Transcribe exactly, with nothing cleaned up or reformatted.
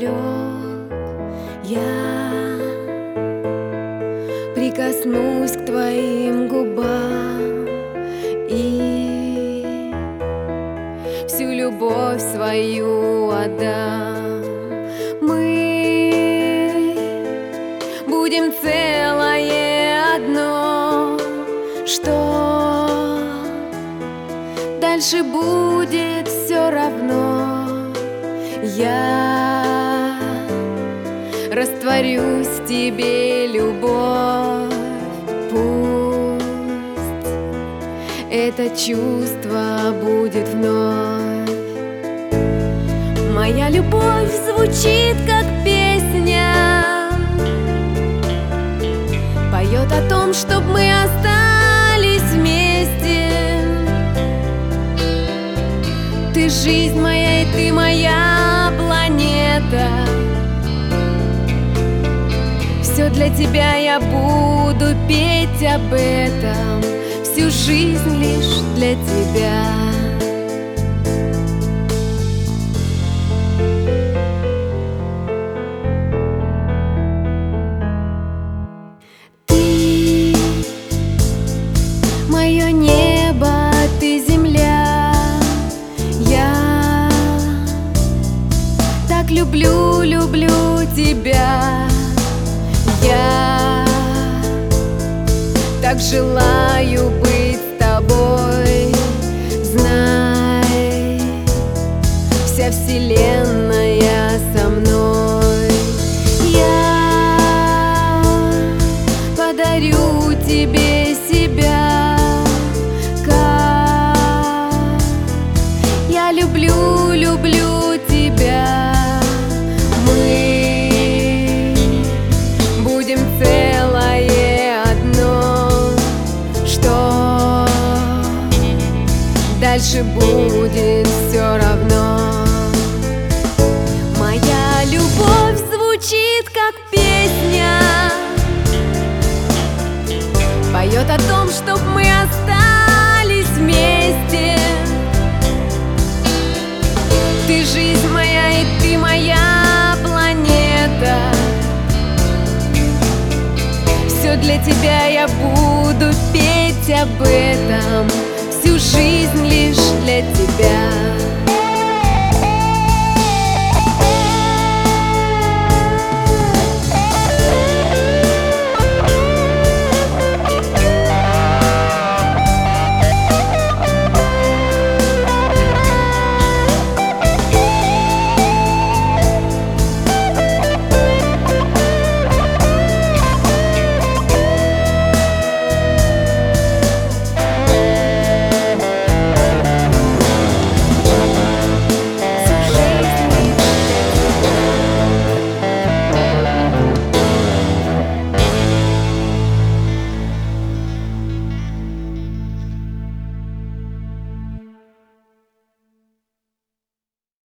поет, я прикоснусь к твоим губам и всю любовь свою отдам. Мы будем целое одно, что дальше будет все равно. Я растворюсь в тебе, любовь. Пусть это чувство будет вновь. Моя любовь звучит как песня, поет о том, чтоб мы остались вместе. Ты жизнь моя, и ты моя планета. Все для тебя я буду петь об этом, всю жизнь лишь для тебя. Ты мое небо, ты земля. Я так люблю, люблю тебя. Я так желаю быть с тобой. Знай, вся вселенная со мной. Я подарю тебе себя, как я люблю, люблю тебя. Дальше будет все равно. Моя любовь звучит как песня, поет о том, чтоб мы остались вместе. Ты жизнь моя, и ты моя планета. Все для тебя я буду петь об этом, всю жизнь лишь для тебя.